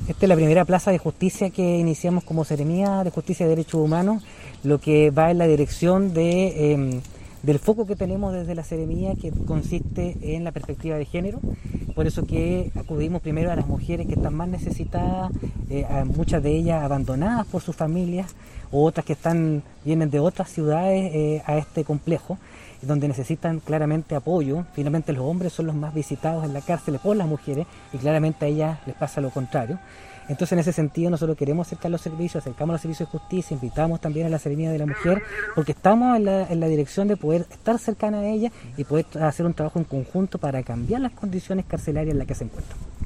Esta es la primera plaza de justicia que iniciamos como Seremía de Justicia y Derechos Humanos, lo que va en la dirección del foco que tenemos desde la Seremía, que consiste en la perspectiva de género. Por eso que acudimos primero a las mujeres que están más necesitadas, a muchas de ellas abandonadas por sus familias, o otras que vienen de otras ciudades a este complejo, donde necesitan claramente apoyo. Finalmente los hombres son los más visitados en la cárcel por las mujeres y claramente a ellas les pasa lo contrario. Entonces, en ese sentido, nosotros queremos acercar los servicios, acercamos los servicios de justicia, invitamos también a la Seremía de la Mujer, porque estamos en la dirección de poder estar cercana a ella y poder hacer un trabajo en conjunto para cambiar las condiciones carcelarias en las que se encuentran.